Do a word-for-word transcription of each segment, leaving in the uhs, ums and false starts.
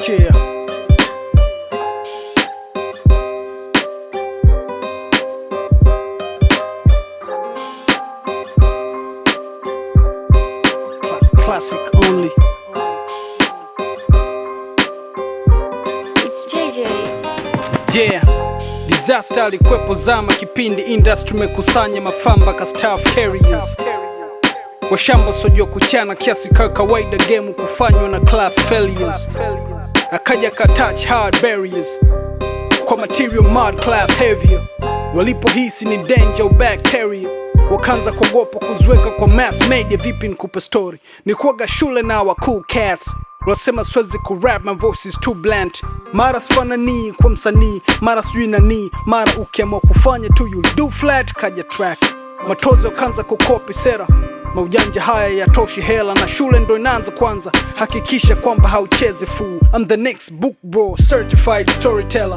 Yeah. Classic only. It's J J. Yeah. Disaster alikwepo zama kipindi industry mekusanya mafamba ka staff carriers. Washamba sojua kuchana kiasi ka kawaida game kufanywa na class failures. Akaja ka touch hard barriers kwa material mud class heavier. Walipohisi ni danger bacteria wakanza kuogopa kuziweka kwa mass media. Vipi nikupe story ni kuaga shule na wa cool cats wasema siwezi ku rap, my voice is too blunt. Mara sifanani kwa msanii, mara sijui nani, mara ukiamua kufanya tu you do flat. Kaja track matozo kanza kukopi sera, maujanja haya yatoshi hela na shule ndo inaanza kwanza. Hakikisha kwamba hauchezi fool. I'm the next book bro, certified storyteller.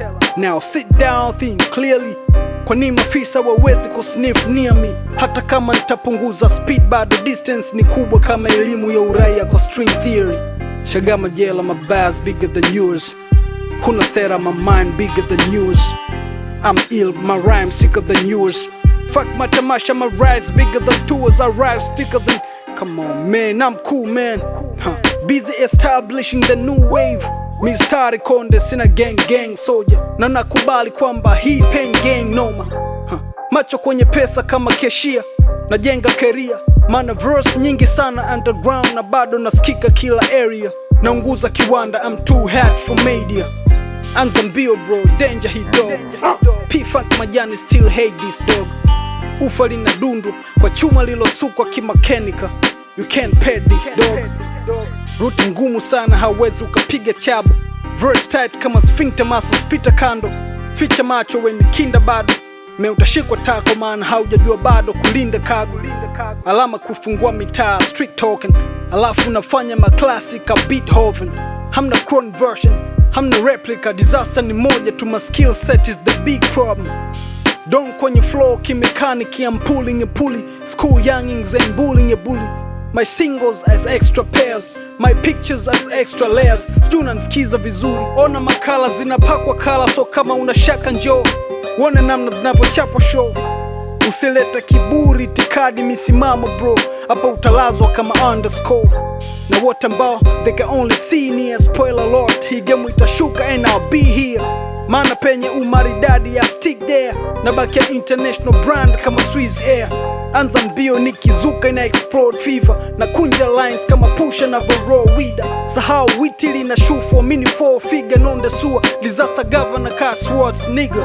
Now sit down, think clearly. Kwa nini mafisa wawezi kusniff near me? Hata kama nitapunguza speed bado distance ni kubwa kama elimu ya uraia kwa string theory. Shagama jela, my bars bigger than yours. Huna sera, my mind bigger than yours. I'm ill, my rhymes sicker than yours. Fuck my tamasha, my rides bigger than tours. I rise thicker than... Come on man, I'm cool man. Huh. Busy establishing the new wave. Mistari konde sina gang gang soldier. Na nakubali kwamba hii pen gang noma. Huh. Macho kwenye pesa kama keshia. Najenga career. Mana verse nyingi sana underground na bado nasikika kila area. Naunguza kiwanda, I'm too hot for media. Anza mbio bro, danger hii dog. P-Funk majani still hate this dog. Ufa lina dundu kwa chuma lilosukwa kimakanika. You can't pay this dog. Ruti ngumu sana hawezi ukapiga chabu. Verse tight kama sphincter muscles pita kando. Ficha macho when kinda bado. Me utashikwa tako maana haujajua bado kulinda kago. Alama kufungua mitaa street talking. Alafu nafanya maklasika Beethoven. Hamna clone version, hamna replica. Disaster ni moja tu, my skill set is the big problem. Don't kwenye flow kimechanic, I'm pulling a pulley. School youngings and bullying a bully. My singles as extra pairs, my pictures as extra layers. Students skiza vizuri, ona makala zinapakwa kala. So kama unashaka njoo, wone namna zinavyochapa show. Usileta kiburi, tikadi, misimamo bro. Hapa utalazwa kama underscore. Na wote ambao they can only see near. Spoiler alert, hii game itashuka and I'll be here. Mana penye umaridadi ya stick there. Nabaki ya international brand kama Swiss Air. Anza mbio nikizuka ina explode fever. Na kunja lines kama pusha na vero wida. Sahau witili na shoe for mini four figure non the sewer. Disaster governor car swords nigga.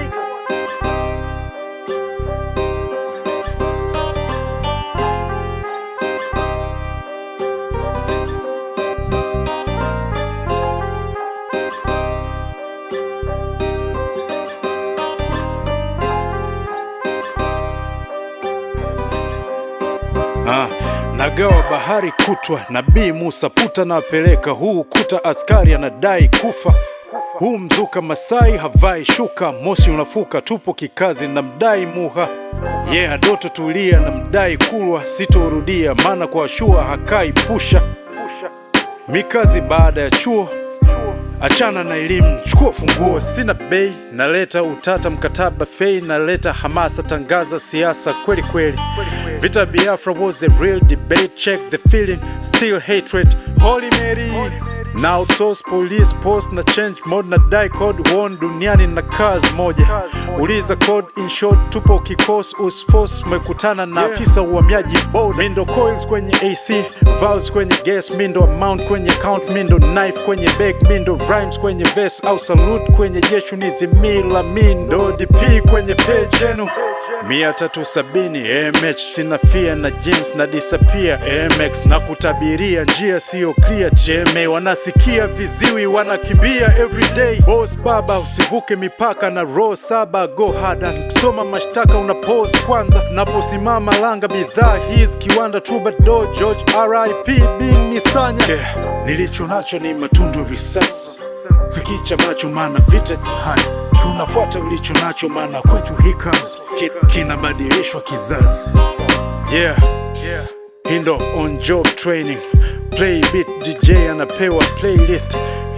Ah, nagawa bahari kutwa, Nabii Musa puta na peleka. Huu kuta askari anadai kufa. Huu mzuka Masai havai shuka. Moshi unafuka tupo kikazi na mdai muha. Yeah, doto tulia na mdai kulwa. Sitorudia mana kwa shua hakai pusha. Mikazi baada ya chuo, achana na elimu, chukua funguo. Sina bei, naleta utata mkataba fei. Naleta hamasa, tangaza siasa kweli kweli. Vita Biafra was a real debate. Check the feeling, still hatred. Holy Mary. Now toss police post na change mode na die code one duniani na kazi moja. Uliza code in short tupo kikos usforce. Mekutana na afisa uhamiaji board. Mindo coils kwenye A C, valves kwenye gas. Mindo amount kwenye count, mindo knife kwenye bag. Mindo rhymes kwenye verse au salute kwenye jeshu nizimila. Mindo D P kwenye page yenu. Mia tatu sabini M H sina fear na jeans na disappear M X na kutabiria njia sio clear. Cheme wanasikia viziwi wanakimbia everyday. Boss baba usivuke mipaka na row saba. Go hard and kusoma mashtaka una pause kwanza. Naposimama langa bidhaa his kiwanda Troubadour George R I P Bing Misanya. Yeah, nilicho nacho ni matundu risasi. Fikicha macho mana vita jihani. Tunafuata ulicho nacho mana kwetu hii kazi kinabadilishwa kizazi. Yeah, Hindo on job training. Play beat D J anapewa playlist.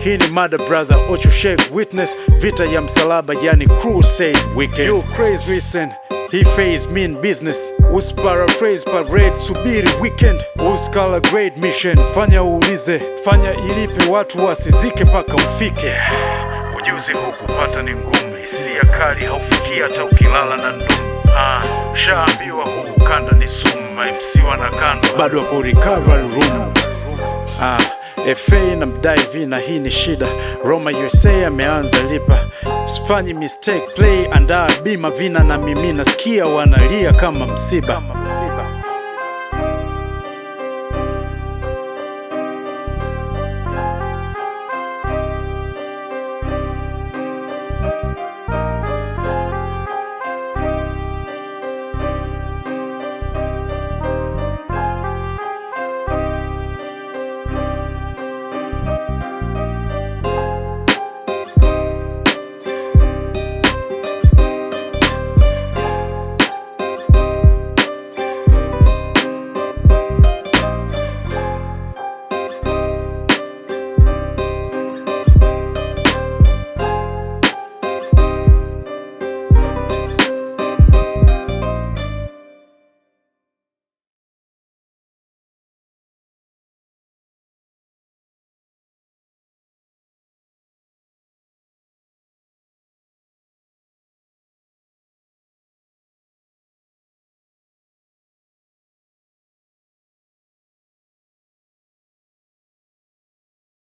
Hii ni mada brother, Ocho Shake witness, vita ya msalaba yani crusade weekend. You crazy listen, he phase mean business. Us paraphrase parade, subiri weekend. Us color grade mission, fanya uulize, fanya ilipe watu wasizike paka ufike. Ujuzi huu kupata ni ngumu, hisia kali haufiki hata ukilala na ndumu. Ah, ushaambiwa huu ukanda ni sumu, M C wanakandwa bado hapo recovery room. Ah, F A na mdai V na hii ni shida. Roma U S A ameanza lipa, sifanyi mistake play, andaa bima vina na mimi nasikia wanalia kama msiba.